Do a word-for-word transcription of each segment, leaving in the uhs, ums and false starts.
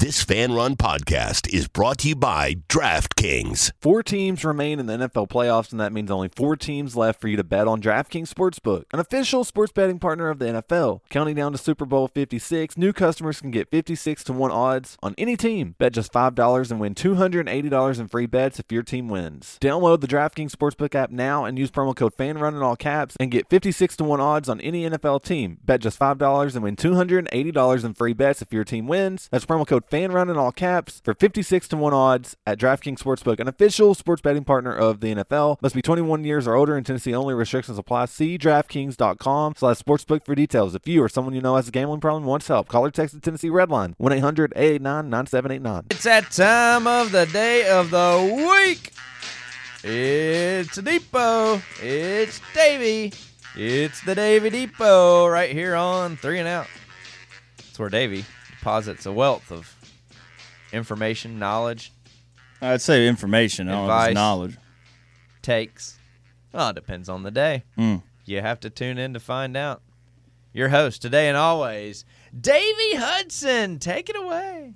This Fan Run podcast is brought to you by DraftKings. Four teams remain in the N F L playoffs, and that means only four teams left for you to bet on DraftKings Sportsbook, an official sports betting partner of the N F L. Counting down to Super Bowl fifty-six, new customers can get fifty-six to one odds on any team. Bet just five dollars and win two hundred eighty dollars in free bets if your team wins. Download the DraftKings Sportsbook app now and use promo code FANRUN in all caps and get fifty-six to one odds on any N F L team. Bet just five dollars and win two hundred eighty dollars in free bets if your team wins. That's promo code FANRUN in all caps for fifty-six to one odds at DraftKings Sportsbook, an official sports betting partner of the N F L. Must be twenty-one years or older in Tennessee only. Restrictions apply. See DraftKings.com slash sportsbook for details. If you or someone you know has a gambling problem and wants help, call or text the Tennessee Redline, one eight hundred eight eight nine nine seven eight nine. It's that time of the day of the week. It's Depot. It's Davey. It's the Davey Depot right here on Three and Out. It's where Davey deposits a wealth of information, knowledge. I'd say information. I don't know if Advice. it's knowledge. Takes. Well, it depends on the day. Mm. You have to tune in to find out. Your host today and always, Davey Hudson. Take it away.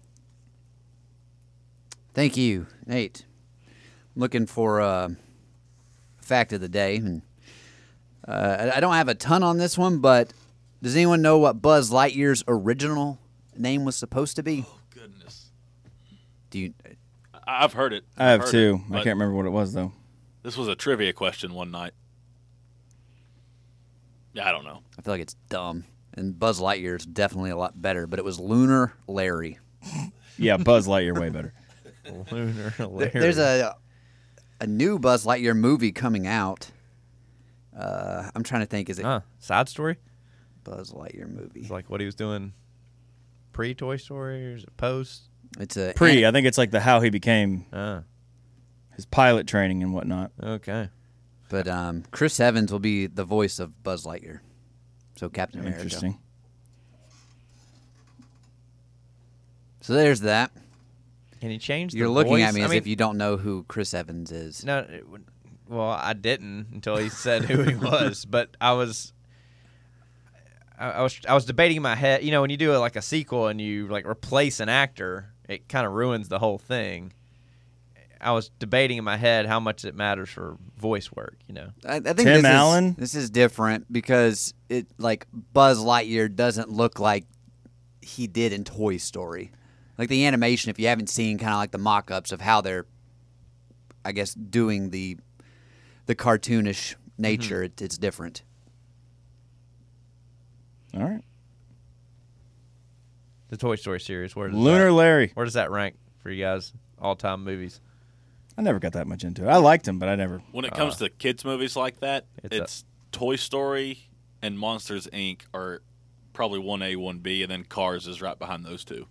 Thank you, Nate. I'm looking for a fact of the day. And uh, I don't have a ton on this one, but does anyone know what Buzz Lightyear's original name was supposed to be? Oh, goodness. Do you? I've heard it. I have heard too. it, I can't remember what it was, though. This was a trivia question one night. Yeah, I don't know. I feel like it's dumb. And Buzz Lightyear is definitely a lot better, but it was Lunar Larry. Yeah, Buzz Lightyear way better. Lunar There- There's a a new Buzz Lightyear movie coming out. Uh, I'm trying to think. Is it Huh, side story? Buzz Lightyear movie? It's like what he was doing pre-Toy Story or is it post? It's a Pre, I think it's like the how he became Ah, his pilot training and whatnot. okay. But um, Chris Evans will be the voice of Buzz Lightyear. So Captain America. Interesting. So there's that. Can he change the You're looking voice? at me I as mean, if you don't know who Chris Evans is. No, it would- well, I didn't until he said who he was. But I was, I, I was, I was debating in my head. You know, when you do a, like a sequel and you like replace an actor, it kind of ruins the whole thing. I was debating in my head how much it matters for voice work. You know, I, I think Tim this Allen? Is, this is different because it like Buzz Lightyear doesn't look like he did in Toy Story. Like the animation, if you haven't seen kind of like the mock-ups of how they're, I guess, doing the the cartoonish nature, Mm-hmm. it, it's different. All right. the Toy Story series. Where does Lunar that, Larry. Where does that rank for you guys? All-time movies. I never got that much into it. I liked him, but I never. When it comes to kids' movies like that, It's it's, a- Toy Story and Monsters, Incorporated are probably one A, one B, and then Cars is right behind those two.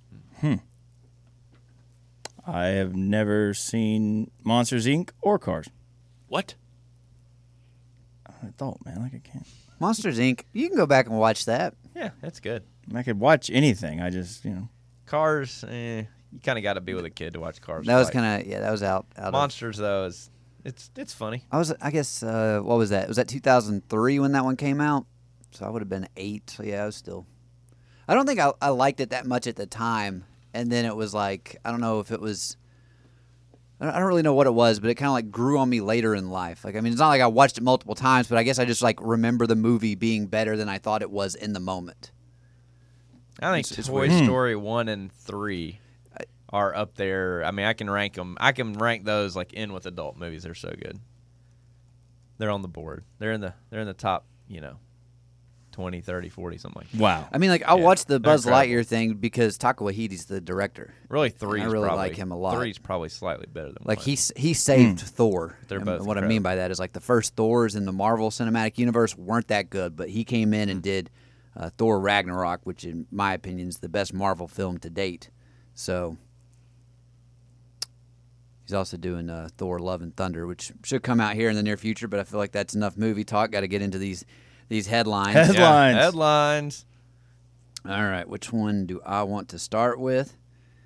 I have never seen Monsters, Incorporated or Cars. What? I'm an adult, man. Like I can't. Monsters, Incorporated. You can go back and watch that. Yeah, that's good. I could watch anything. I just, you know. Cars, eh, you kind of got to be with a kid to watch Cars. That was fight. kind of yeah. That was out. out of, Monsters though is it's it's funny. I was. I guess. Uh, what was that? Was that two thousand three when that one came out? So I would have been eight. So yeah, I was still. I don't think I, I liked it that much at the time, and then it was like I don't know if it was. I don't, I don't really know what it was, but it kind of like grew on me later in life. Like I mean, it's not like I watched it multiple times, but I guess I just like remember the movie being better than I thought it was in the moment. I think It's- it's Toy weird. Story one and three are up there. I mean, I can rank them. I can rank those like in with adult movies. They're so good. They're on the board. They're in the they're in the top. You know, twenty, thirty, forty, something like that. Wow. I mean, like I'll Yeah, watch the they're Buzz incredible. Lightyear thing because Taika Waititi's the director. Really, three. I really like him a lot. Three's probably slightly better than Like one. he s- he saved Thor. They're And both what I mean by that is like the first Thors in the Marvel Cinematic Universe weren't that good, but he came in and did uh, Thor Ragnarok, which in my opinion is the best Marvel film to date. So he's also doing uh, Thor: Love and Thunder, which should come out here in the near future. But I feel like that's enough movie talk. Got to get into these these headlines. Head- Yeah, Headlines. headlines. All right, which one do I want to start with?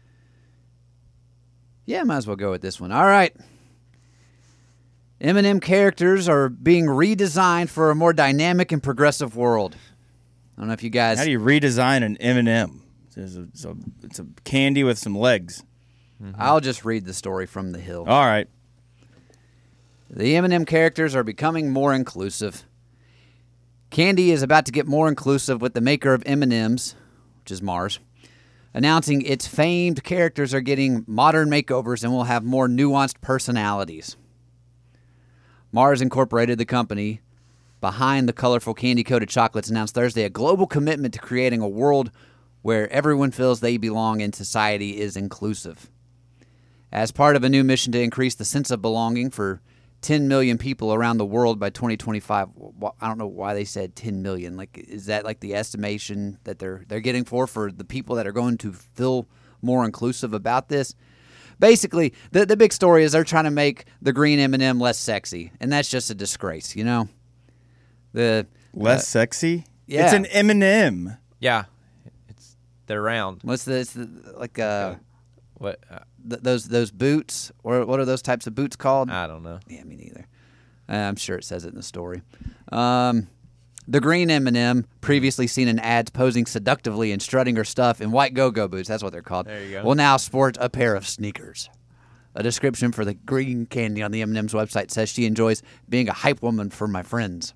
Yeah, might as well go with this one. All right. M and M characters are being redesigned for a more dynamic and progressive world. I don't know if you guys... How do you redesign an M and M? Is It's a, it's a, it's a candy with some legs. Mm-hmm. I'll just read the story from The Hill. All right. The M and M characters are becoming more inclusive. Candy is about to get more inclusive with the maker of M and M's, which is Mars, announcing its famed characters are getting modern makeovers and will have more nuanced personalities. Mars Incorporated, the company behind the colorful candy-coated chocolates, announced Thursday a global commitment to creating a world where everyone feels they belong and society is inclusive. As part of a new mission to increase the sense of belonging for ten million people around the world by twenty twenty-five. I don't know why they said ten million. Like, is that like the estimation that they're they're getting for for the people that are going to feel more inclusive about this? Basically, the the big story is they're trying to make the green M and M less sexy, and that's just a disgrace, you know. The less uh, sexy. Yeah. It's an M and M. Yeah, it's they're round. What's the, it's the like uh What? Uh, th- those those boots, or what are those types of boots called? I don't know. Yeah, me neither. Uh, I'm sure it says it in the story. Um, the green M and M, previously seen in ads posing seductively and strutting her stuff in white go-go boots, that's what they're called, There you go. will now sport a pair of sneakers. A description for the green candy on the M and M's website says she enjoys being a hype woman for my friends.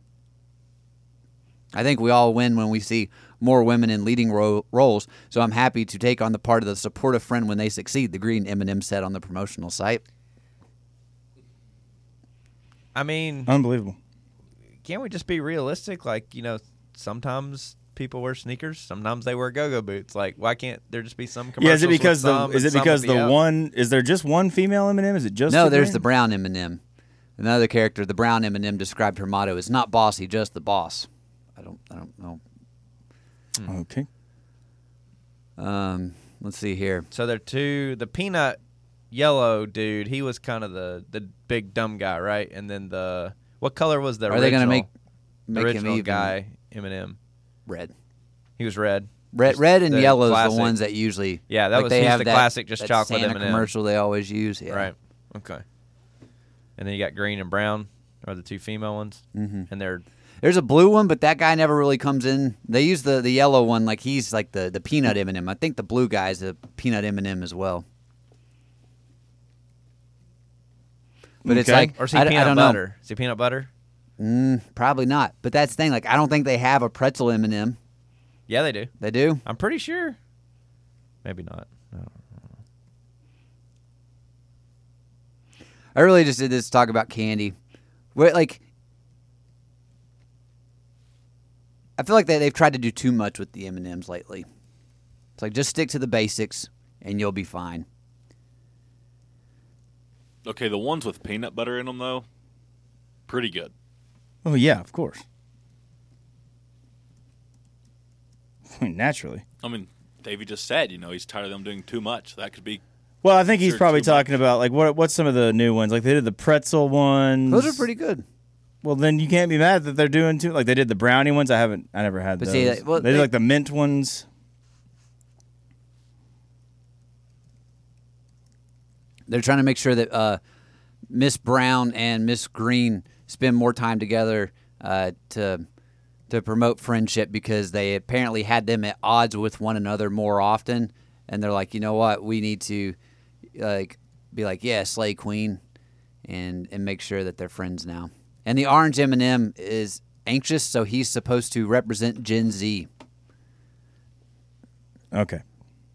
I think we all win when we see more women in leading ro- roles, so I'm happy to take on the part of the supportive friend when they succeed, the green M and M said on the promotional site. I mean, Unbelievable. can't we just be realistic? Like, you know, sometimes people wear sneakers, sometimes they wear go-go boots. Like, why can't there just be some commercials? Yeah, is it because with the some is and it some because with the other? one is there just one female M and M? Is it just No, the there's green? the brown M and M. Another character, the brown M and M, described her motto as "Not bossy, just the boss." I don't, I don't know. Okay. Um, let's see here. So they're two. The peanut yellow dude, he was kind of the the big dumb guy, right? And then the what color was the Are original? they going to make the make him original even guy M and M? red? He was red. Red, Just red and the yellow is classic. the ones that usually. Yeah, that like was they he's have the that, classic, just that chocolate Santa M and M. commercial they always use. Yeah. Right. Okay. And then you got green and brown are the two female ones, Mm-hmm. and they're There's a blue one, but that guy never really comes in. They use the, the yellow one like he's like the, the peanut M and M. I think the blue guy is a peanut M and M as well. But it's Okay. like or is he I, peanut I don't butter? Is he peanut butter? know. Mm, probably not. But that's the thing. Like I don't think they have a pretzel M and M. Yeah, they do. They do. I'm pretty sure. Maybe not. No. I really just did this to talk about candy. Where like I feel like they they've tried to do too much with the M and M's lately. It's like just stick to the basics and you'll be fine. Okay, the ones with peanut butter in them, though, pretty good. Oh yeah, of course. I mean, naturally. I mean, Davey just said, you know, he's tired of them doing too much. That could be. Well, I think he's Sure, probably too much. talking about like what what's some of the new ones? Like they did the pretzel ones. Those are pretty good. Well, then you can't be mad that they're doing too. Like they did the brownie ones. I haven't. I never had But those. see, like, well, they did they- like the mint ones. They're trying to make sure that uh, Miss Brown and Miss Green spend more time together uh, to to promote friendship because they apparently had them at odds with one another more often, and they're like, you know what, we need to like be like, yeah, slay queen, and and make sure that they're friends now. And the orange M and M is anxious, so he's supposed to represent Gen Z. Okay.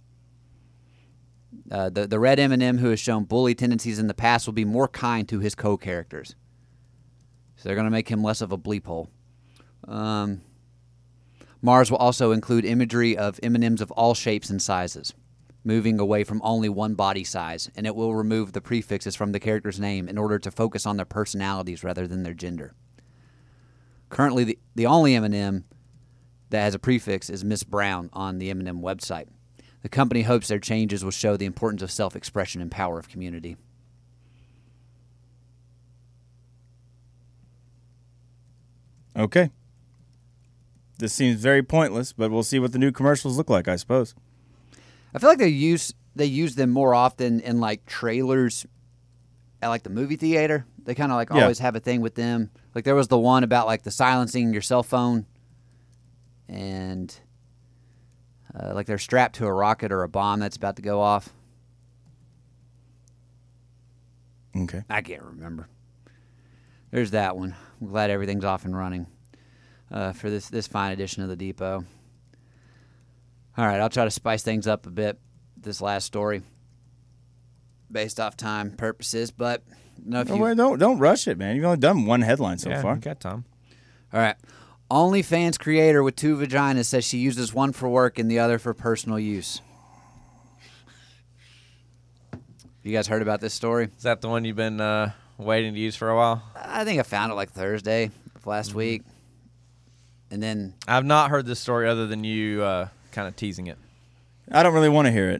Uh, the the red M and M, who has shown bully tendencies in the past, will be more kind to his co-characters. So they're going to make him less of a bleep hole. Um, Mars will also include imagery of M and M's of all shapes and sizes, moving away from only one body size, and it will remove the prefixes from the character's name in order to focus on their personalities rather than their gender. Currently, the, the only M and M that has a prefix is Miss Brown on the M and M website. The company hopes their changes will show the importance of self-expression and power of community. Okay. This seems very pointless, but we'll see what the new commercials look like, I suppose. I feel like they use they use them more often in like trailers at like the movie theater. They kind of like Yeah. always have a thing with them. Like there was the one about like the silencing your cell phone, and uh, like they're strapped to a rocket or a bomb that's about to go off. Okay. I can't remember. There's that one. I'm glad everything's off and running uh, for this, this fine edition of the Depot. All right, I'll try to spice things up a bit this last story based off time purposes, but no, if No, you... wait, don't, don't rush it, man. You've only done one headline so yeah, far. you got time. All right. OnlyFans creator with two vaginas says she uses one for work and the other for personal use. You guys heard about this story? Is that the one you've been uh, waiting to use for a while? I think I found it like Thursday of last Mm-hmm. week. And then I've not heard this story other than you uh, kind of teasing it. I don't really want to hear it.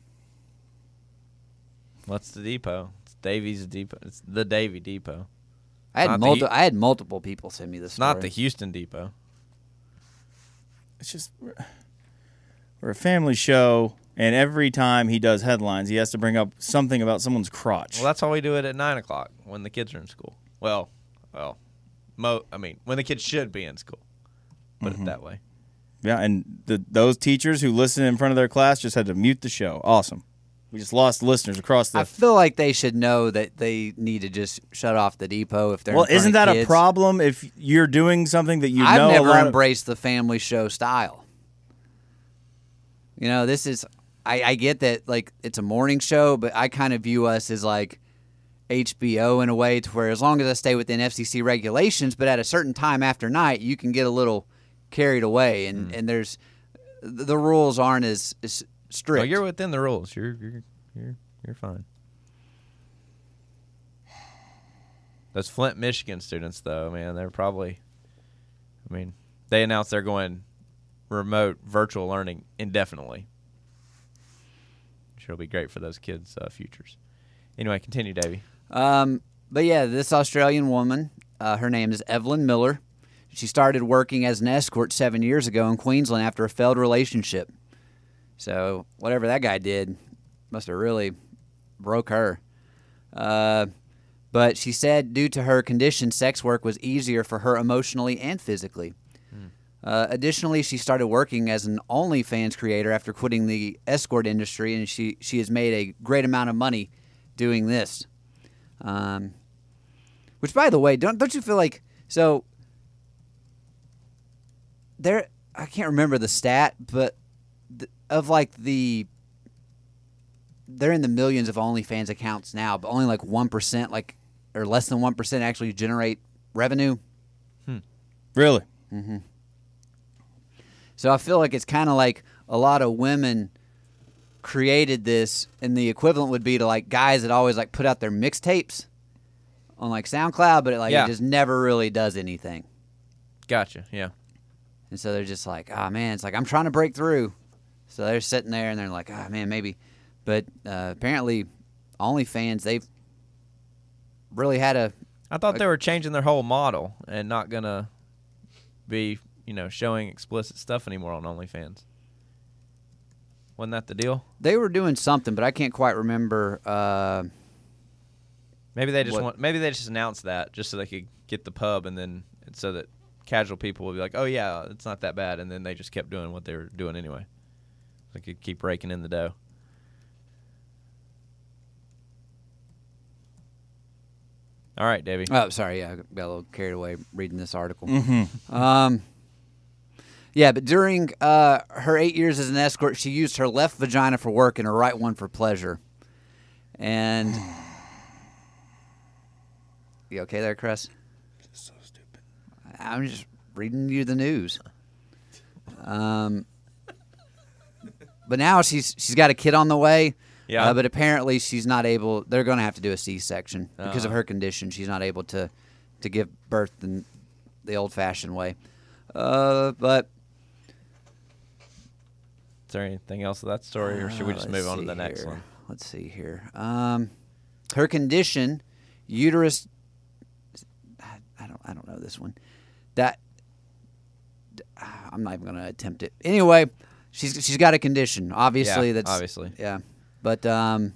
What's the depot? It's Davies Depot. It's the Davy Depot. I had Not the multi- Hu- I had multiple people send me this It's story. not the Houston Depot. It's just we're, we're a family show, and every time he does headlines, he has to bring up something about someone's crotch. Well, that's how we do it at nine o'clock when the kids are in school. Well, well, mo. I mean, when the kids should be in school. Put Mm-hmm. it that way. Yeah, and the, those teachers who listen in front of their class just had to mute the show. Awesome. We just lost listeners across the. I feel like they should know that they need to just shut off the Depot if they're well, in front isn't of that a kids. problem if you're doing something that you I've know a never lot of- embraced the family show style. You know, this is I, I get that like it's a morning show, but I kind of view us as like H B O in a way to where as long as I stay within F C C regulations, but at a certain time after night, you can get a little carried away, and, and there's the rules aren't as, as strict. Oh, you're within the rules. You're you're you're you're fine. Those Flint, Michigan students, though, man, they're probably. I mean, they announced they're going remote virtual learning indefinitely. Sure, will be great for those kids' uh, futures. Anyway, continue, Davey. Um, but yeah, this Australian woman, uh, her name is Evelyn Miller. She started working as an escort seven years ago in Queensland after a failed relationship. So whatever that guy did must have really broke her. Uh, but she said due to her condition, sex work was easier for her emotionally and physically. Uh, additionally, she started working as an OnlyFans creator after quitting the escort industry, and she, she has made a great amount of money doing this. Um, which, by the way, don't don't you feel like so? There, I can't remember the stat, but th- of like the, they're in the millions of OnlyFans accounts now, but only like one percent, like or less than one percent, actually generate revenue. Really? So I feel like it's kind of like a lot of women created this, and the equivalent would be to like guys that always like put out their mixtapes on like SoundCloud, but it, like Yeah. it just never really does anything. Gotcha. Yeah. And so they're just like, oh man, it's like I'm trying to break through. So they're sitting there and they're like, oh man, maybe. But uh, apparently, OnlyFans, they've really had a. I thought they were changing their whole model and not gonna be, you know, showing explicit stuff anymore on OnlyFans. Wasn't that the deal? They were doing something, but I can't quite remember. Uh, Maybe they just What- want. Maybe they just announced that just so they could get the pub, and then so that casual people would be like, "Oh yeah, it's not that bad," and then they just kept doing what they were doing anyway. They could keep raking in the dough. All right, Davey. oh, sorry, yeah, I got a little carried away reading this article. Um, yeah, but during uh, her eight years as an escort, she used her left vagina for work and her right one for pleasure. And you okay there, Chris? So stupid. I'm just reading you the news. Um, but now she's she's got a kid on the way. Yeah. Uh, but apparently she's not able. They're going to have to do a C-section because of Uh. her condition. She's not able to to give birth in the old-fashioned way. Uh, but Is there anything else to that story, or should we uh, just let's move on to see the next here. one? Let's see here. Um, her condition, uterus. I don't. I don't know this one. That. I'm not even going to attempt it. Anyway, she's she's got a condition. Obviously, Yeah, that's obviously. Yeah, but um.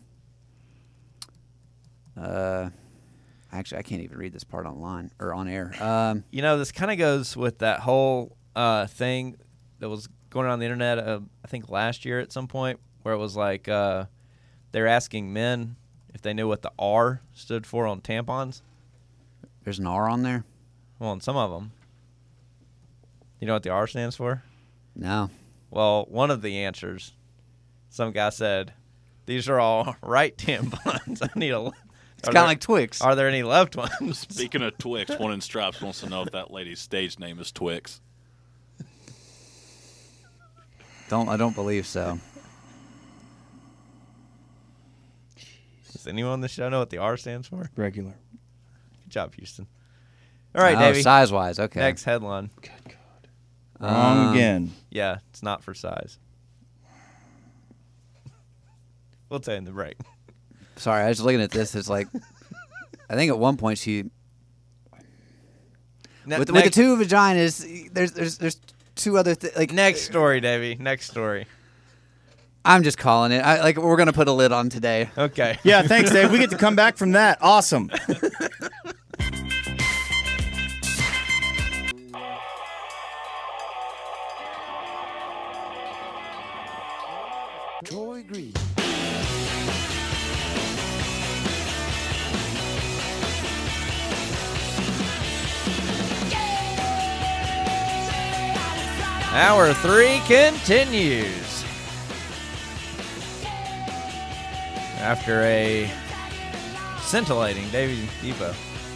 Uh, actually, I can't even read this part online or on air. Um, You know, this kind of goes with that whole uh, thing that was going around the internet, uh, I think last year at some point, where it was like uh, they're asking men if they knew what the R stood for on tampons. There's an R on there? Well, on some of them. You know what the R stands for? No. Well, one of the answers, some guy said, these are all right tampons. I need a... It's kind of like Twix. Are there any left ones? Speaking of Twix, one in Stripes wants to know if that lady's stage name is Twix. Don't I don't believe so. Does anyone on the show know what the R stands for? Regular. Good job, Houston. All right, oh, Davey. size wise, okay. Next headline. Wrong Um, again. Yeah, it's not for size. We'll tell you in the break. Sorry, I was looking at this. It's like, I think at one point she, Ne- with, with the next, two vaginas, there's there's there's two other things. Like next story, Davey. Next story. I'm just calling it. I, like we're gonna put a lid on today. Okay. Yeah, thanks, Dave. We get to come back from that. Awesome. Troy Green. Hour three continues. After a scintillating Davey Depot.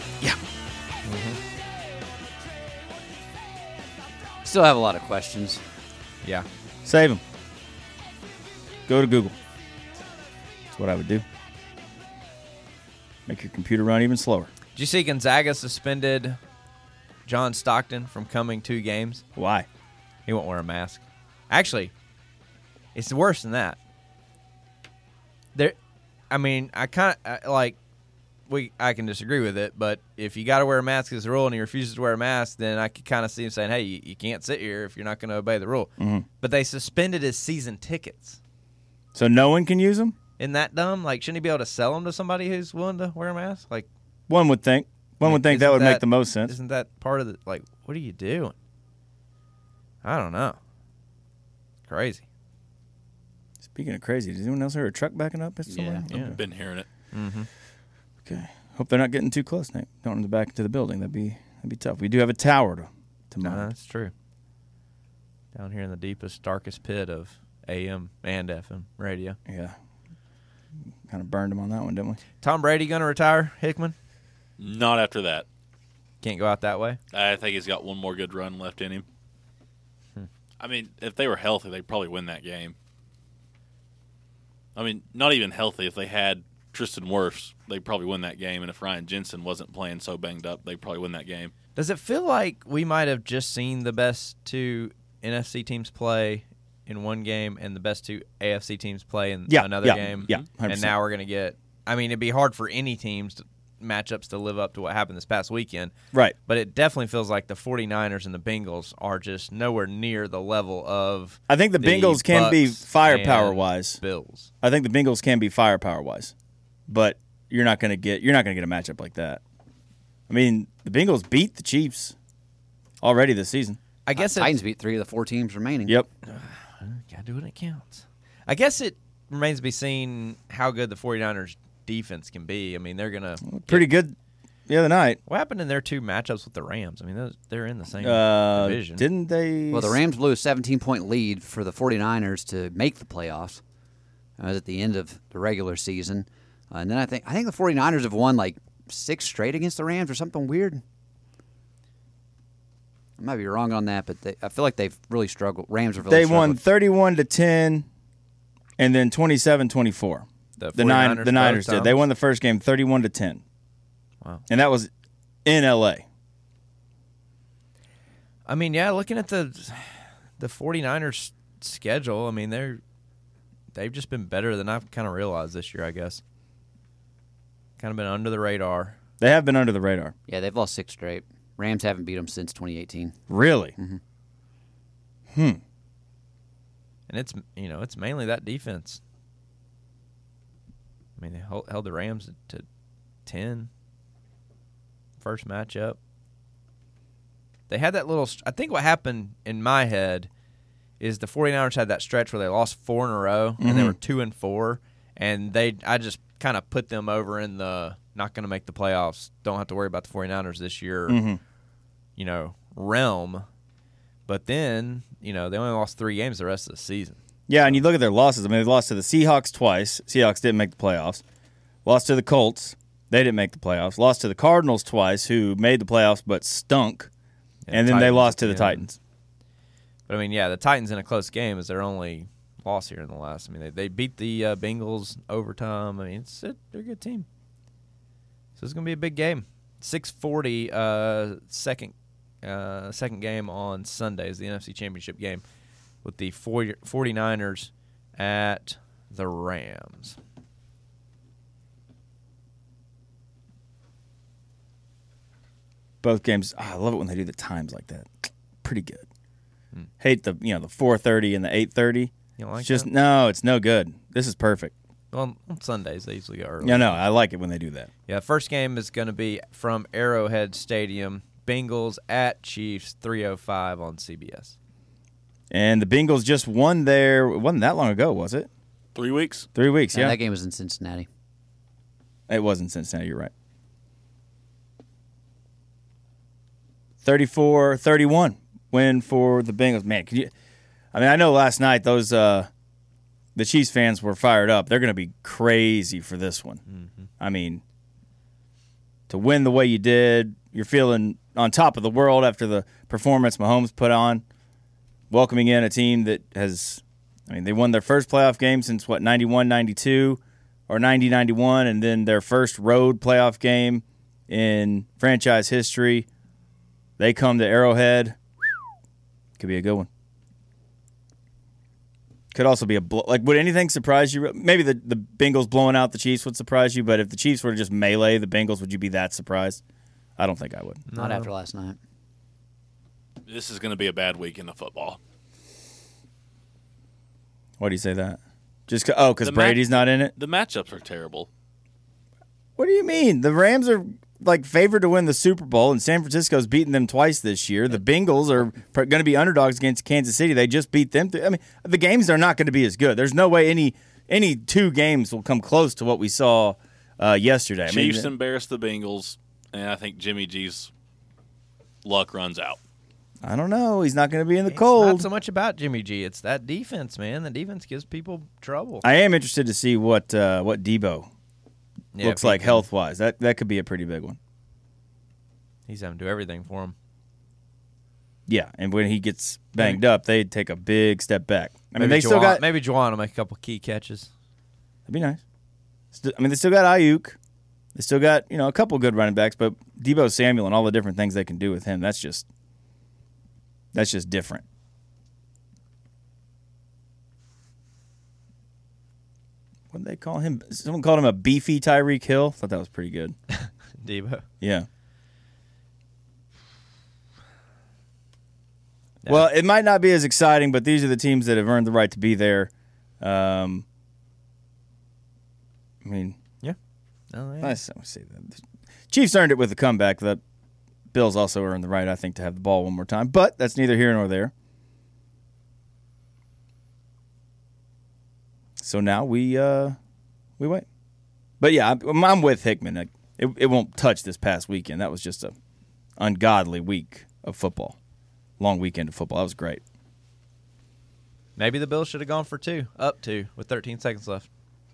Still have a lot of questions. Yeah. Save them. Go to Google. That's what I would do. Make your computer run even slower. Did you see Gonzaga suspended John Stockton from coming two games? Why? He won't wear a mask. Actually, it's worse than that. There, I mean, I kind of like we. I can disagree with it, but if you got to wear a mask as a rule and he refuses to wear a mask, then I could kind of see him saying, "Hey, you, you can't sit here if you're not going to obey the rule." Mhm. But they suspended his season tickets. So no one can use them? Isn't that dumb? Like, shouldn't he be able to sell them to somebody who's willing to wear a mask? Like, One would think. One would think that isn't would make the most sense. Isn't that part of the like? What are you doing? I don't know. Crazy. Speaking of crazy, does anyone else hear a truck backing up? Somewhere? Yeah. Okay. Been hearing it. Mm-hmm. Okay. Hope they're not getting too close, Nate. Don't want them back into the building. That'd be that'd be tough. We do have a tower to to No, mount. that's true. Down here in the deepest, darkest pit of A M and F M radio. Yeah. Kind of burned him on that one, didn't we? Tom Brady going to retire, Hickman? Not after that. Can't go out that way? I think he's got one more good run left in him. Hmm. I mean, if they were healthy, they'd probably win that game. I mean, not even healthy. If they had Tristan Wirfs, they'd probably win that game. And if Ryan Jensen wasn't playing so banged up, they'd probably win that game. Does it feel like we might have just seen the best two N F C teams play in one game and the best two A F C teams play in Yeah, another yeah, game? yeah, one hundred And percent. now we're going to get – I mean, it'd be hard for any teams to, matchups to live up to what happened this past weekend. Right. But it definitely feels like the 49ers and the Bengals are just nowhere near the level of I think the, the Bengals can be Bucks firepower and wise. Bills. I think the Bengals can be firepower wise, but you're not going to get you're not going to get a matchup like that. I mean, the Bengals beat the Chiefs already this season. I guess it, Titans beat three of the four teams remaining. Yep. Gotta do what it counts. I guess it remains to be seen how good the 49ers defense can be. I mean, they're gonna Pretty good the other night. What happened in their two matchups with the Rams? I mean, those, they're in the same Uh, division. didn't they? Well, the Rams blew a seventeen-point lead for the 49ers to make the playoffs. That was at the end of the regular season. Uh, and then I think I think the 49ers have won like six straight against the Rams or something weird. I might be wrong on that, but they, I feel like they've really struggled. Rams have really They struggled. won thirty-one to ten, and then twenty-seven twenty-four. The The nine, 49ers the Niners both did. They times? won the first game thirty-one to ten. Wow. And that was in L A. I mean, yeah, looking at the the 49ers schedule, I mean, they're they've just been better than I've kind of realized this year, I guess. Kind of been under the radar. They have been under the radar. Yeah, they've lost six straight. Rams haven't beat them since twenty eighteen. Really? Mm-hmm. Hmm. And it's, you know, it's mainly that defense. I mean, they held, held the Rams to ten first matchup. They had that little – I think what happened in my head is the 49ers had that stretch where they lost four in a row, and they were two and four, and they I just kind of put them over in the not going to make the playoffs, don't have to worry about the 49ers this year, Mm-hmm. you know, realm. But then, you know, they only lost three games the rest of the season. Yeah, and you look at their losses. I mean, they lost to the Seahawks twice. Seahawks didn't make the playoffs. Lost to the Colts. They didn't make the playoffs. Lost to the Cardinals twice, who made the playoffs but stunk. And And the then they Titans lost to at the the end. Titans. But, I mean, yeah, the Titans in a close game is their only loss here in the last. I mean, they, they beat the uh, Bengals overtime. I mean, it's a, they're a good team. So it's going to be a big game. six forty, uh, second, uh, second game on Sunday is the N F C Championship game with the 49ers at the Rams. Both games, oh, I love it when they do the times like that. Pretty good. Hate the you know the four thirty and the eight thirty. You don't like It's just that? no, it's no good. This is perfect. Well, on Sundays they usually go early. Yeah, no, I like it when they do that. Yeah, first game is going to be from Arrowhead Stadium. Bengals at Chiefs, three oh five on C B S. And the Bengals just won there. It wasn't that long ago, was it? Three weeks. Three weeks, Yeah, yeah. that game was in Cincinnati. It was in Cincinnati, you're right. thirty-four thirty-one win for the Bengals. Man, could you I mean, I know last night those uh, the Chiefs fans were fired up. They're going to be crazy for this one. Mm-hmm. I mean, to win the way you did, you're feeling on top of the world after the performance Mahomes put on, welcoming in a team that has, I mean, they won their first playoff game since, what, ninety-one ninety-two or ninety ninety-one, and then their first road playoff game in franchise history. They come to Arrowhead. Could be a good one. Could also be a blow. Like, would anything surprise you? Maybe the, the Bengals blowing out the Chiefs would surprise you, but if the Chiefs were to just melee the Bengals, would you be that surprised? I don't think I would. Not No. after last night. This is going to be a bad weekend of football. Why do you say that? Just 'cause- oh, because The Brady's match- not in it. The matchups are terrible. What do you mean? The Rams are like favored to win the Super Bowl, and San Francisco's beaten them twice this year. The Bengals are going to be underdogs against Kansas City. They just beat them. Th- I mean, the games are not going to be as good. There's no way any any two games will come close to what we saw uh, yesterday. I mean, Chiefs embarrass the Bengals, and I think Jimmy G's luck runs out. I don't know. He's not going to be in the It's cold. not so much about Jimmy G. It's that defense, man. The defense gives people trouble. I am interested to see what uh, what Debo Yeah, looks if he like can- health wise. That that could be a pretty big one. He's having to do everything for him. Yeah, and when he gets banged up, they take a big step back. I mean, maybe they still Juwan- got. maybe Juwan will make a couple key catches. That'd be nice. Still, I mean, they still got Ayuk. They still got you know a couple good running backs, but Debo Samuel and all the different things they can do with him. That's just that's just different. What did they call him? Someone called him a beefy Tyreek Hill. Thought that was pretty good. Debo. Yeah. Yeah. Well, it might not be as exciting, but these are the teams that have earned the right to be there. Um, I mean, Oh, yeah. nice. I would say that. Chiefs earned it with a comeback. The Bills also earned the right, I think, to have the ball one more time. But that's neither here nor there. So now we uh, we wait. But yeah, I'm, I'm with Hickman. Like, It, it won't touch this past weekend. That was just a ungodly week of football. Long weekend of football. That was great. Maybe the Bills should have gone for two, up two, with thirteen seconds left.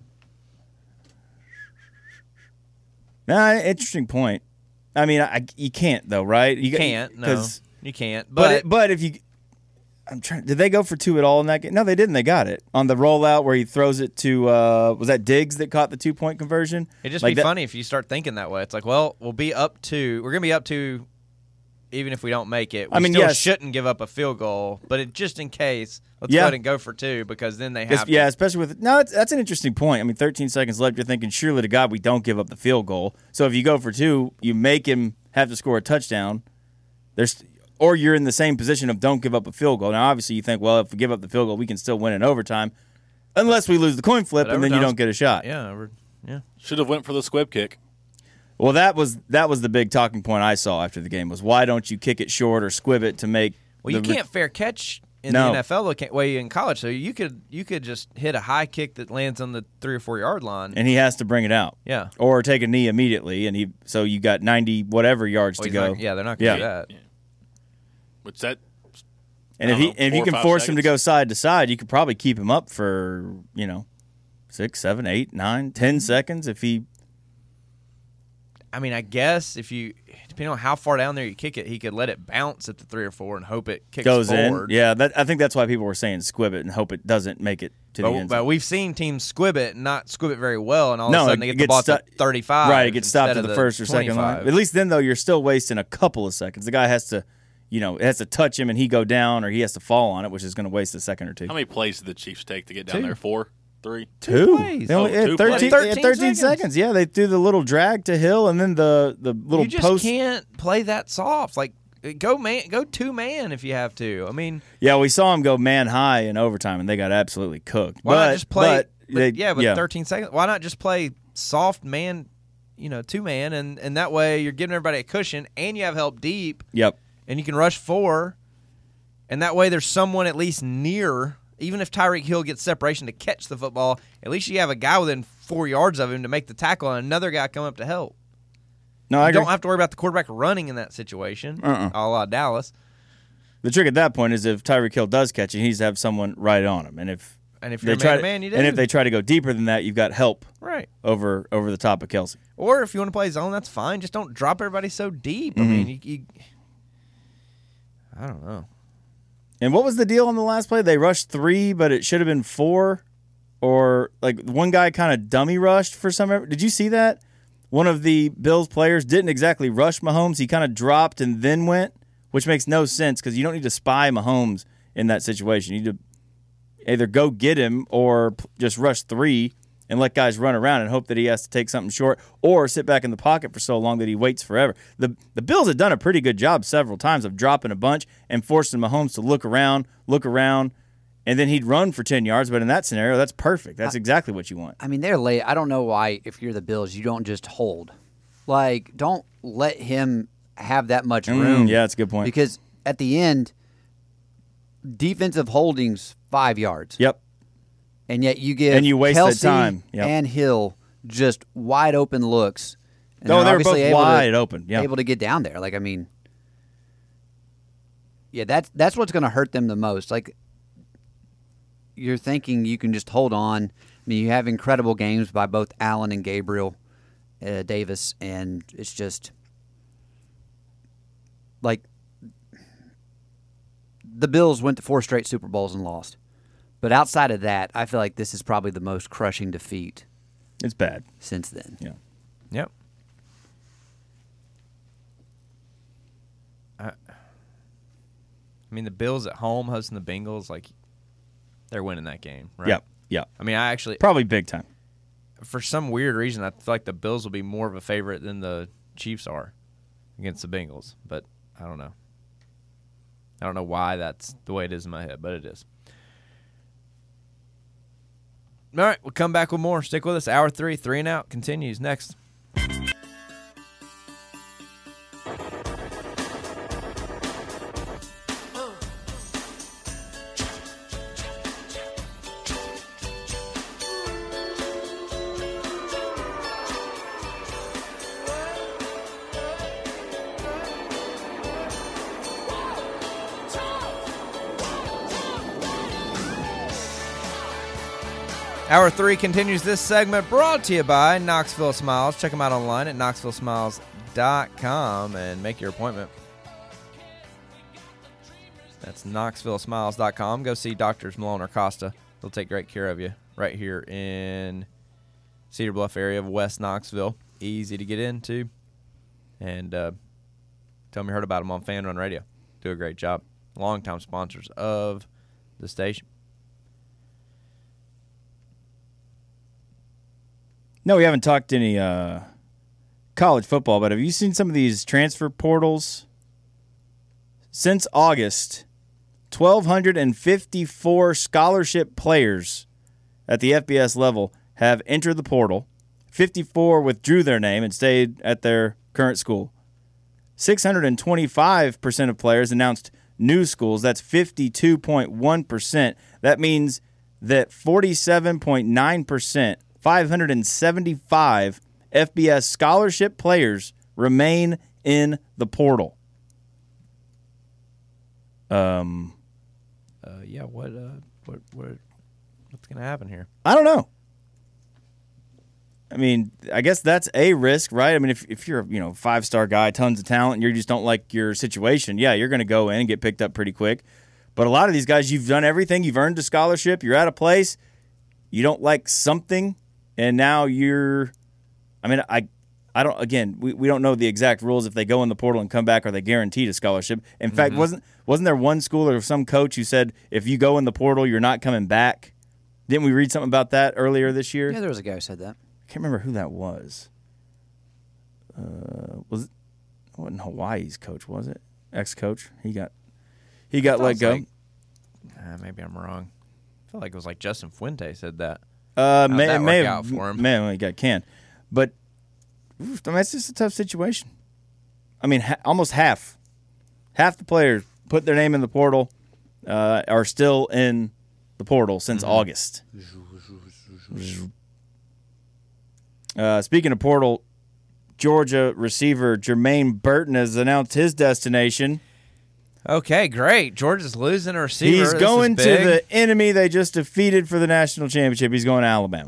Nah, interesting point. I mean, I, you can't though, right? You got- can't. No, 'cause- you can't. But But, it, but if you, I'm trying. Did they go for two at all in that game? No, they didn't. They got it on the rollout where he throws it to. Uh, was that Diggs that caught the two point conversion? it'd just Like be that- funny if you start thinking that way. It's like, well, we'll be up two. We're gonna be up two, even if we don't make it. We I mean, still yes. shouldn't give up a field goal, but it, just in case, let's Yeah. go ahead and go for two because then they Es- have. yeah, to. especially with no, it's, that's an interesting point. I mean, thirteen seconds left. You're thinking, surely to God, we don't give up the field goal. So if you go for two, you make him have to score a touchdown. There's, or you're in the same position of don't give up a field goal. Now, obviously, you think, well, if we give up the field goal, we can still win in overtime, unless we lose the coin flip, But and then you overtime's- don't get a shot. Yeah, we're, yeah. Should have went for the squib kick. Well, that was that was the big talking point I saw after the game was why don't you kick it short or squib it to make. Well, you the re- can't fair catch in No. the N F L the way in college. So you could you could just hit a high kick that lands on the three or four yard line. And he has to bring it out. Yeah. Or take a knee immediately, and he so you got ninety whatever yards Well, to he's go. not- yeah, they're not going to Yeah. do that. Which that And I if don't he know, and if you four or can five force him to seconds. go side to side, you could probably keep him up for, you know, six, seven, eight, nine, ten seconds if he I mean, I guess if you, depending on how far down there you kick it, he could let it bounce at the three or four and hope it kicks goes forward. in. Yeah, that, I think that's why people were saying squib it and hope it doesn't make it to the But, end but zone. we've seen teams squib it and not squib it very well, and all No, of a sudden it they get the gets ball stu- to thirty-five. Right, it gets stopped instead at of the first or second line. twenty-five. At least then, though, you're still wasting a couple of seconds. The guy has to, you know, it has to touch him and he go down, or he has to fall on it, which is going to waste a second or two. how many plays did the Chiefs take to get down Two. there? Four, three. Two. plays. They only, Oh, had two thirteen, plays. they had thirteen seconds. seconds. Yeah, they do the little drag to Hill and then the, the little You just post. can't play that soft. Like, go man, go two man if you have to. I mean, Yeah, we saw him go man high in overtime, and they got absolutely cooked. why but, not just play? But but- they, yeah, but thirteen seconds. Why not just play soft man? You know, two man, and and that way you're giving everybody a cushion, and you have help deep, Yep. and you can rush four, and that way there's someone at least near. Even if Tyreek Hill gets separation to catch the football, at least you have a guy within four yards of him to make the tackle, and another guy come up to help. No, I You agree. don't have to worry about the quarterback running in that situation, Uh-uh. a la Dallas. The trick at that point is if Tyreek Hill does catch it, he needs to have someone right on him. And if And if they you're a try man to, to man, you do. and if they try to go deeper than that, you've got help right. over over the top of Kelsey. Or if you want to play zone, that's fine. Just don't drop everybody so deep. Mm-hmm. I mean, you, you. I don't know. And what was the deal on the last play? They rushed three, but it should have been four, or like one guy kind of dummy rushed for some. Did you see that? One of the Bills players didn't exactly rush Mahomes. He kind of dropped and then went, which makes no sense because you don't need to spy Mahomes in that situation. You need to either go get him or p- just rush three and let guys run around and hope that he has to take something short or sit back in the pocket for so long that he waits forever. The the Bills have done a pretty good job several times of dropping a bunch and forcing Mahomes to look around, look around, and then he'd run for ten yards. But in that scenario, that's perfect. That's exactly what you want. I mean, they're late. I don't know why, if you're the Bills, you don't just hold. Like, don't let him have that much room. Mm, yeah, that's a good point. Because at the end, defensive holdings five yards, Yep. and yet you give And you wasted Kelsey time. Yep. and Hill just wide open looks. And No, they're they were obviously both able to- wide open. Yeah. able to get down there. Like, I mean, yeah, that's that's what's going to hurt them the most. Like, you're thinking you can just hold on. I mean, you have incredible games by both Allen and Gabriel uh, Davis, and it's just like the Bills went to four straight Super Bowls and lost. But outside of that, I feel like this is probably the most crushing defeat It's bad. since then. Yeah. Yep. I, I mean, the Bills at home hosting the Bengals, like, they're winning that game, right? Yep. Yep. I mean, I actually, Probably big time. for some weird reason, I feel like the Bills will be more of a favorite than the Chiefs are against the Bengals. But I don't know. I don't know why that's the way it is in my head, but it is. All right, we'll come back with more. Stick with us. Hour three, three and out continues next. Hour three continues this segment brought to you by Knoxville Smiles. Check them out online at knoxville smiles dot com and make your appointment. That's knoxville smiles dot com. Go see Doctors Malone or Costa. They'll take great care of you right here in Cedar Bluff area of West Knoxville. Easy to get into. And uh, tell them you heard about them on Fan Run Radio. Do a great job. Longtime sponsors of the station. No, we haven't talked any uh, college football, but have you seen some of these transfer portals? Since August, one thousand two hundred fifty-four scholarship players at the F B S level have entered the portal. fifty-four withdrew their name and stayed at their current school. six hundred twenty-five percent of players announced new schools. That's fifty-two point one percent. That means that forty-seven point nine percent, five hundred seventy-five F B S scholarship players remain in the portal. Um, Uh, yeah. What? Uh, what? What? What's gonna happen here? I don't know. I mean, I guess that's a risk, right? I mean, if if you're a you know five star guy, tons of talent, and you just don't like your situation, yeah, you're going to go in and get picked up pretty quick. But a lot of these guys, you've done everything, you've earned a scholarship, you're at a place, you don't like something, and now you're. I mean, I, I don't. Again, we, we don't know the exact rules. If they go in the portal and come back, are they guaranteed a scholarship? In mm-hmm. fact, wasn't wasn't there one school or some coach who said if you go in the portal, you're not coming back? Didn't we read something about that earlier this year? Yeah, there was a guy who said that. I can't remember who that was. Uh, was it, it wasn't Hawaii's coach, was it? Ex-coach. He got he got let go. Like, uh, maybe I'm wrong. I feel like it was like Justin Fuente said that. Uh, How'd may that may work have, out for him? May he got canned, but oof, I mean, it's just a tough situation. I mean, ha- almost half, half the players put their name in the portal, uh, are still in the portal since mm-hmm. August. Uh, speaking of portal, Georgia receiver Jermaine Burton has announced his destination. Okay, great. Georgia's losing a receiver. He's This going is to big. the enemy they just defeated for the national championship. He's going to Alabama.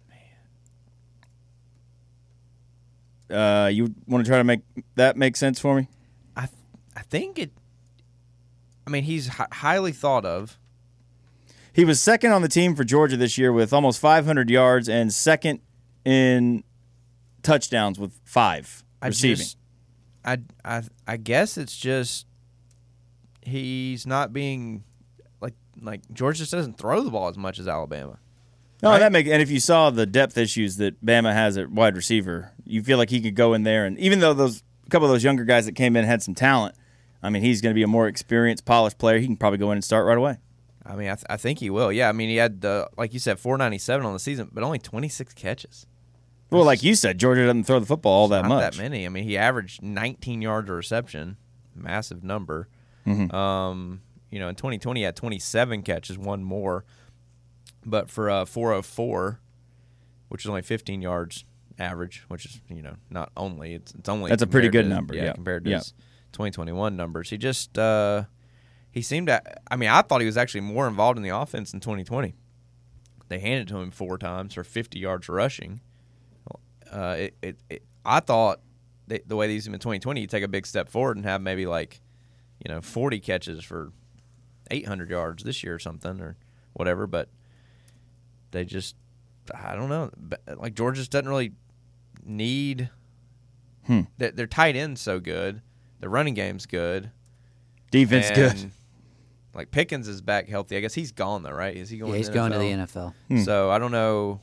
Uh, you want to try to make that make sense for me? I th- I think it. I mean, he's hi- highly thought of. He was second on the team for Georgia this year with almost five hundred yards and second in touchdowns with five I receiving. Just, I, I, I guess it's just he's not being like like Georgia just doesn't throw the ball as much as Alabama. No, right? that make and if you saw the depth issues that Bama has at wide receiver, you feel like he could go in there and even though those a couple of those younger guys that came in had some talent, I mean he's going to be a more experienced, polished player. He can probably go in and start right away. I mean, I, th- I think he will. Yeah, I mean he had the like you said four ninety-seven on the season, but only twenty-six catches. Well, like you said, Georgia doesn't throw the football all that not much. Not that many. I mean, he averaged nineteen yards a reception, massive number. Mm-hmm. Um, you know, in twenty twenty, he had twenty-seven catches, one more. But for uh, four oh four, which is only fifteen yards average, which is you know not only it's it's only that's a pretty good to, number. Yeah, yeah. compared to yeah. his twenty twenty-one numbers, he just uh, he seemed to. I mean, I thought he was actually more involved in the offense in twenty twenty. They handed it to him four times for fifty yards rushing. Uh, it, it, it I thought they, the way they used him in twenty twenty, he'd take a big step forward and have maybe like, you know, forty catches for eight hundred yards this year or something or whatever. But they just, I don't know. Like Georgia just doesn't really need. Hmm. Their, their tight end's so good, the running game's good, defense and, good. Like Pickens is back healthy. I guess he's gone though, right? Is he going? Yeah, he's to the going N F L? to the N F L. Hmm. So I don't know.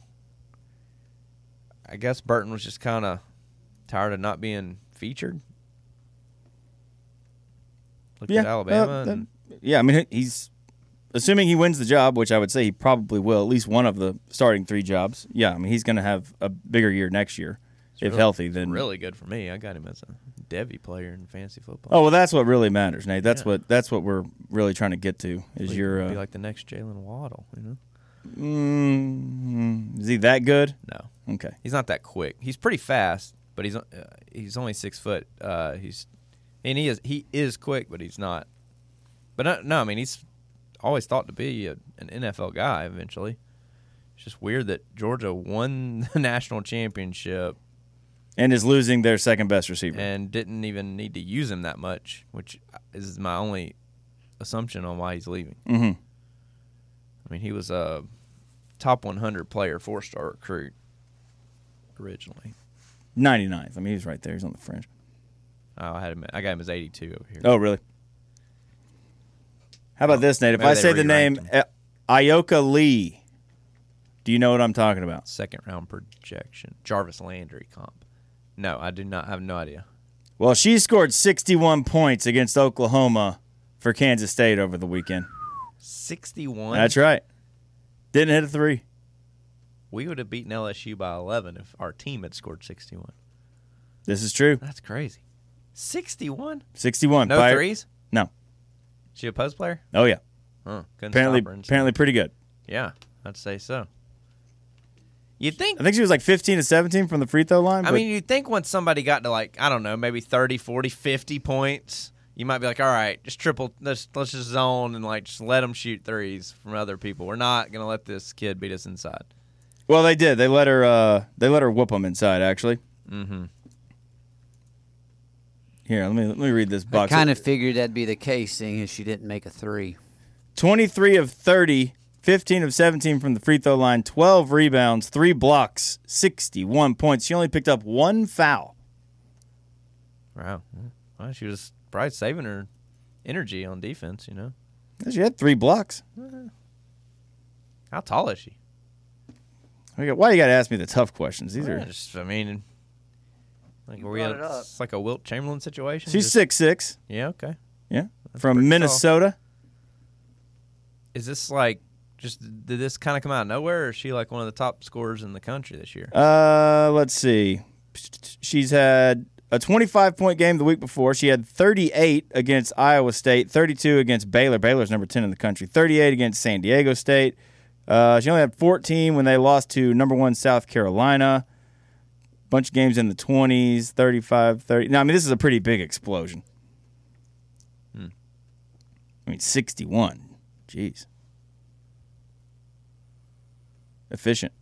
I guess Burton was just kind of tired of not being featured. Looked Yeah, at Alabama. uh, and, Yeah, I mean he's assuming he wins the job, which I would say he probably will. At least one of the starting three jobs. Yeah, I mean he's going to have a bigger year next year if really, healthy. it's Then really good for me. I got him as a Devy player in fantasy football. oh well, that's what really matters, Nate. That's Yeah. what that's what we're really trying to get to. Is Be- your be uh, like the next Jalen Waddle, you know? mm, is he that good? No, Okay. he's not that quick. He's pretty fast, but he's uh, he's only six foot. Uh, he's and he is he is quick, but he's not. But no, no I mean he's always thought to be a, an N F L guy eventually. It's just weird that Georgia won the national championship And is losing their second best receiver. and didn't even need to use him that much, which is my only assumption on why he's leaving. Mm-hmm. I mean, he was a top one hundred player, four-star recruit originally. ninety-ninth. I mean, he's right there. He's on the fringe. Oh, I had him. I got him as eighty-two over here. Oh, really? How about this, Nate? If maybe I they say the name re-ranked uh, Ioka Lee, do you know what I'm talking about? Second round projection. Jarvis Landry comp. No, I do not. I have no idea. Well, she scored sixty-one points against Oklahoma for Kansas State over the weekend. sixty-one. That's right. Didn't hit a three. We would have beaten L S U by eleven if our team had scored sixty-one. This is true. That's crazy. sixty-one? sixty-one. No By- threes? No. She a post player? Oh yeah, Huh. Couldn't apparently stop her and- apparently pretty good. Yeah, I'd say so. You'd think I think she was like fifteen to seventeen from the free throw line. I but mean, you'd think once somebody got to like, I don't know, maybe thirty, forty, fifty points, you might be like, all right, just triple, let's, let's just zone and like just let them shoot threes from other people. We're not going to let this kid beat us inside. well, they did. They let her. Uh, they let her whoop them inside. Actually, Mm-hmm. here let me let me read this I box. kind of figured that'd be the case, seeing as she didn't make a three. twenty-three of thirty, fifteen of seventeen from the free throw line, twelve rebounds, three blocks, sixty-one points. She only picked up one foul. Wow. Well, she was probably saving her energy on defense, you know. She had three blocks. How tall is she? Why you got to ask me the tough questions? These Yeah, are. just, I mean, like, You were we brought at, it up. it's like a Wilt Chamberlain situation? She's Just- six six. Yeah, okay. Yeah, pretty from tall. Minnesota. Is this like, just, did this kind of come out of nowhere, or is she like one of the top scorers in the country this year? Uh, let's see. She's had a twenty-five point game the week before. She had thirty-eight against Iowa State, thirty-two against Baylor. Baylor's number ten in the country. thirty-eight against San Diego State. Uh, she only had fourteen when they lost to number one South Carolina. Bunch of games in the twenties, thirty-five, thirty. No, I mean, this is a pretty big explosion. Hmm. I mean, sixty-one. Jeez. Efficient.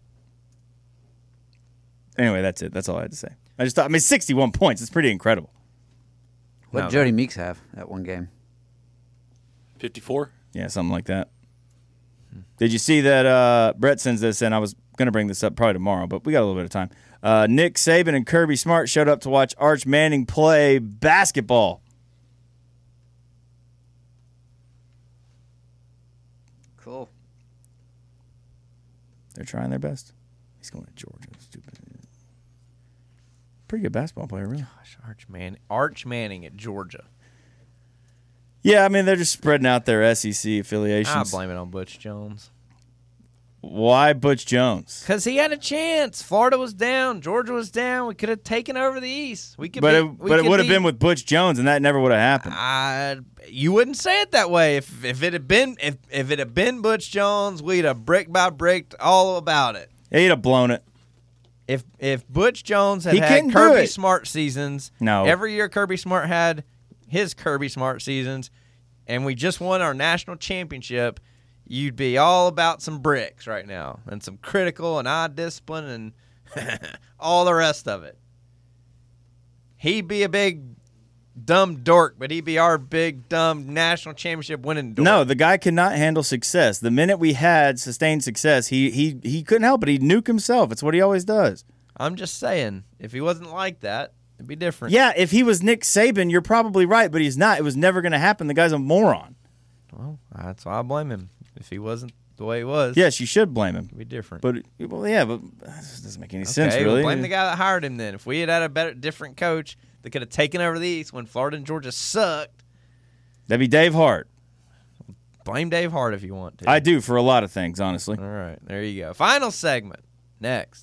Anyway, that's it. That's all I had to say. I just thought, I mean, sixty-one points. It's pretty incredible. What No, did Jody Meeks have that one game? fifty-four. Yeah, something like that. Did you see that uh, Brett sends this in? I was going to bring this up probably tomorrow, but we got a little bit of time. Uh, Nick Saban and Kirby Smart showed up to watch Arch Manning play basketball. Cool. They're trying their best. He's going to Georgia. Stupid. Pretty good basketball player, really. Gosh, Arch Manning, Arch Manning at Georgia. Yeah, I mean, they're just spreading out their S E C I affiliations. blame it on Butch Jones. Why Butch Jones? Because he had a chance. Florida was down. Georgia was down. We could have taken over the East. We could But be, it, we but it could would have be- been with Butch Jones, and that never would have happened. I, you wouldn't say it that way. If if it had been if, if it had been Butch Jones, we'd have brick by brick all about it. He'd have blown it. If if Butch Jones had He couldn't had do Kirby it. Smart seasons, No. every year Kirby Smart had his Kirby Smart seasons, and we just won our national championship, you'd be all about some bricks right now and some critical and eye discipline and all the rest of it. He'd be a big dumb dork, but he'd be our big dumb national championship winning dork. No, the guy could not handle success. The minute we had sustained success, he he he couldn't help it. He'd nuke himself. It's what he always does. I'm just saying, if he wasn't like that, it'd be different. Yeah, if he was Nick Saban, you're probably right, but he's not. It was never going to happen. The guy's a moron. Well, that's why I blame him. If he wasn't the way he was, Yes, you should blame him. it'd be different. But well, yeah, but this doesn't make any Okay, sense, well, really. blame the guy that hired him then. If we had had a better, different coach that could have taken over the East when Florida and Georgia sucked, That'd be Dave Hart. blame Dave Hart if you want to. I do for a lot of things, honestly. All right, there you go. Final segment next.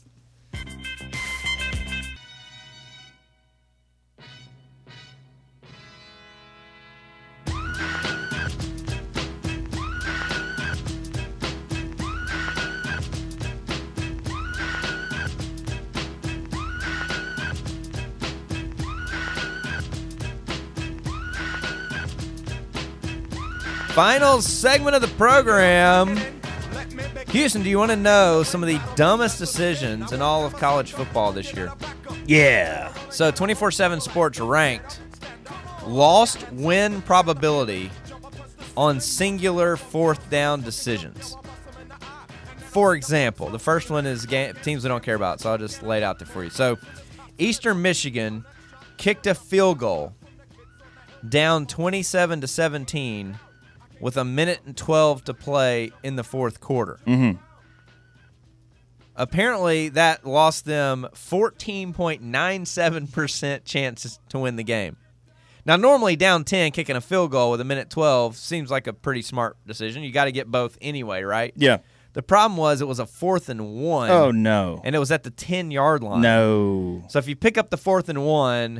Final segment of the program. Houston, do you want to know some of the dumbest decisions in all of college football this year? Yeah. So twenty-four seven Sports ranked lost win probability on singular fourth down decisions. For example, the first one is game, teams we don't care about, so I'll just lay it out there for you. So Eastern Michigan kicked a field goal down twenty-seven to seventeen with a minute and twelve to play in the fourth quarter. Mm-hmm. Apparently, that lost them fourteen point nine seven percent chances to win the game. Now, normally down ten, kicking a field goal with a minute twelve seems like a pretty smart decision. You got to get both anyway, right? Yeah. The problem was it was a fourth and one. Oh, no. And it was at the ten-yard line. No. So if you pick up the fourth and one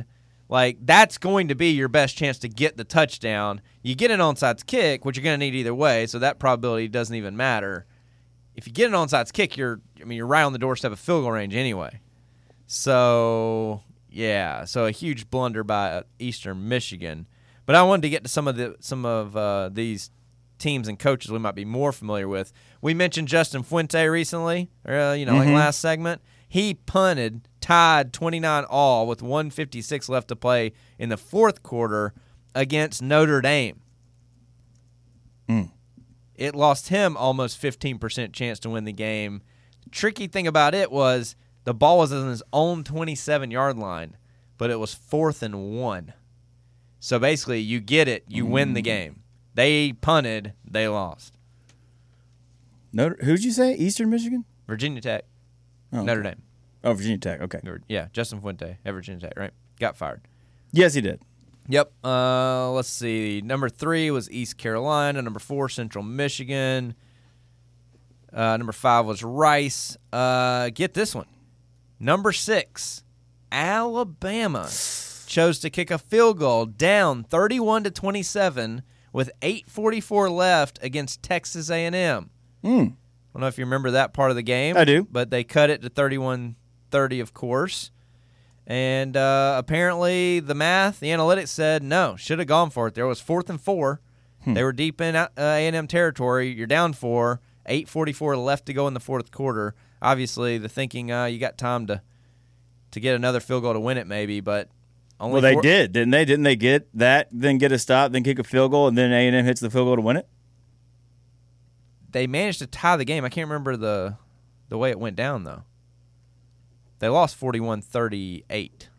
Like, that's going to be your best chance to get the touchdown. You get an onside kick, which you're going to need either way, so that probability doesn't even matter. If you get an onside kick, you're I mean, you're right on the doorstep of field goal range anyway. So, yeah, so a huge blunder by Eastern Michigan. But I wanted to get to some of the some of uh, these teams and coaches we might be more familiar with. We mentioned Justin Fuente recently, uh, you know, Mm-hmm. like last segment. He punted, tied twenty-nine all with one fifty-six left to play in the fourth quarter against Notre Dame. Mm. It lost him almost fifteen percent chance to win the game. The tricky thing about it was the ball was on his own twenty-seven-yard line, but it was fourth and one. So basically, you get it, you mm. win the game. They punted, they lost. Notre, who'd you say? Eastern Michigan? Virginia Tech. Oh, Notre okay. Dame. Oh, Virginia Tech. Okay. Yeah, Justin Fuente at Virginia Tech, right? Got fired. Yes, he did. Yep. Uh, let's see. Number three was East Carolina. Number four, Central Michigan. Uh, number five was Rice. Uh, get this one. Number six, Alabama chose to kick a field goal down thirty-one to twenty-seven with eight forty-four left against Texas A and M. Hmm. I don't know if you remember that part of the game. I do. But they cut it to thirty-one thirty, of course. And uh, apparently the math, the analytics said, no, should have gone for it. There was fourth and four. Hmm. They were deep in uh, A and M territory. You're down four. eight forty-four left to go in the fourth quarter. Obviously, the thinking, uh, you got time to to get another field goal to win it maybe, but only Well, they four- did, didn't they? Didn't they get that, then get a stop, then kick a field goal, and then A and M hits the field goal to win it? They managed to tie the game. I can't remember the the way it went down, though. They lost forty-one thirty-eight.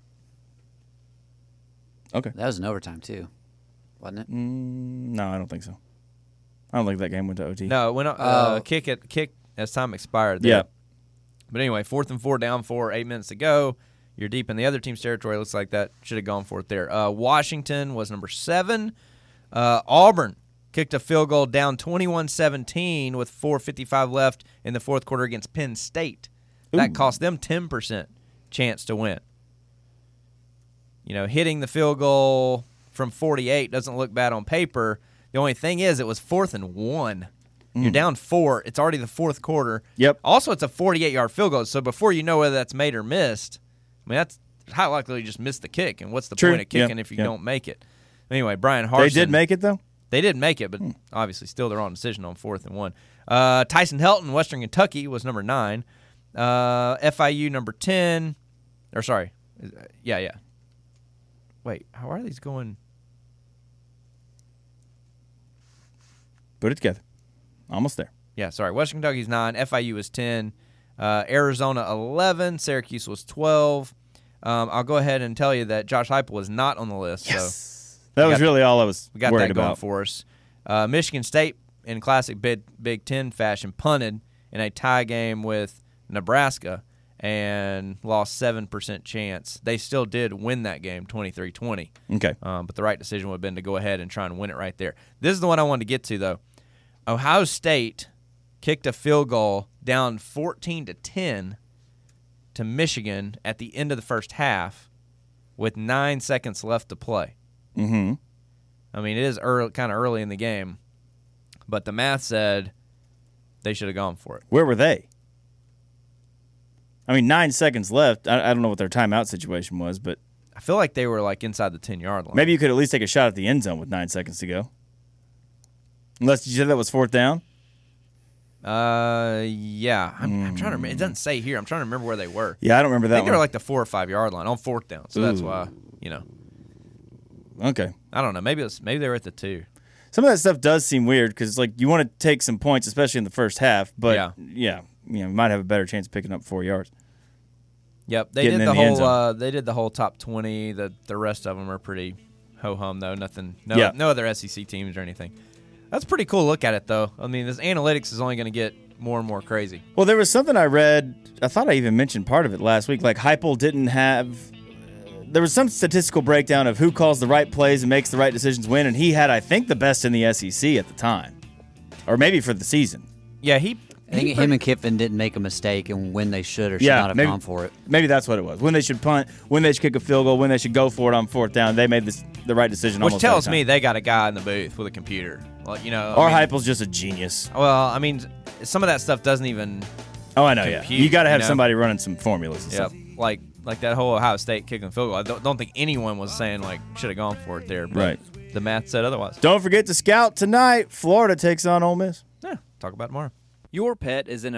Okay. That was in overtime, too, wasn't it? Mm, no, I don't think so. I don't think that game went to O T. No, it went uh, Oh. kick at kick as time expired. There. Yeah. But anyway, fourth and four, down four, eight minutes to go. You're deep in the other team's territory. Looks like that should have gone for it there. Uh, Washington was number seven. Uh, Auburn kicked a field goal down twenty-one seventeen with four fifty-five left in the fourth quarter against Penn State. That Ooh. cost them ten percent chance to win. You know, hitting the field goal from forty-eight doesn't look bad on paper. The only thing is it was fourth and one. You're down four. It's already the fourth quarter. Yep. Also, it's a forty-eight-yard field goal, so before you know whether that's made or missed, I mean, that's highly likely you just missed the kick, and what's the True. point of kicking Yep. if you Yep. don't make it? Anyway, Brian Harsin. They did make it, though? They did make it, but obviously still their own decision on fourth and one. Uh, Tyson Helton, Western Kentucky, was number nine. Uh, F I U, number ten. Or, sorry. Yeah, yeah. Wait, how are these going? Put it together. Almost there. Yeah, sorry. Western Kentucky's nine. F I U is ten. Uh, Arizona, eleven. Syracuse was twelve. Um, I'll go ahead and tell you that Josh Heupel was not on the list. So That We was got- really all I was we got worried that going about. for us. Uh, Michigan State, in classic Big, Big Ten fashion, punted in a tie game with Nebraska and lost seven percent chance. They still did win that game twenty-three twenty. Okay. Um, but the right decision would have been to go ahead and try and win it right there. This is the one I wanted to get to, though. Ohio State kicked a field goal down fourteen to ten to Michigan at the end of the first half with nine seconds left to play. Mm-hmm. I mean, it is early, kind of early in the game, but the math said they should have gone for it. Where were they? I mean, nine seconds left. I, I don't know what their timeout situation was, but I feel like they were like inside the ten-yard line. maybe you could at least take a shot at the end zone with nine seconds to go. Unless you said that was fourth down. Uh, yeah. I'm, I'm trying to remember. It doesn't say here. I'm trying to remember where they were. Yeah, I don't remember I that think they one. were like the four or five-yard line on fourth down, so that's Ooh. why, you know. Okay. I don't know. Maybe it was, maybe they were at the two. Some of that stuff does seem weird because, like, you want to take some points, especially in the first half. But Yeah. yeah, you know, you might have a better chance of picking up four yards. Yep, they Getting did in the the end whole. zone. Uh, they did the whole top twenty. The the rest of them are pretty ho hum though. Nothing. No. Yeah. No other S E C teams or anything. That's a pretty cool look at it though. I mean, this analytics is only going to get more and more crazy. Well, there was something I read. I thought I even mentioned part of it last week. Like Heupel didn't have. There was some statistical breakdown of who calls the right plays and makes the right decisions win, and he had, I think, the best in the S E C at the time, or maybe for the season. Yeah, he I think him and Kiffin didn't make a mistake and when they should or should Yeah, not have maybe- gone for it. Maybe that's what it was. When they should punt, when they should kick a field goal, when they should go for it on fourth down. They made this, the right decision Which almost tells every me time. they got a guy in the booth with a computer. Like, you know, I Or mean- Heupel's just a genius. Well, I mean, some of that stuff doesn't even. Oh, I know, yeah. compute, You got to have you know? somebody running some formulas and Yep. stuff. Like like that whole Ohio State kicking field goal. I don't, don't think anyone was saying like should have gone for it there. But Right. The math said otherwise. Don't forget to scout tonight. Florida takes on Ole Miss. Yeah. Talk about it tomorrow. Your pet is in a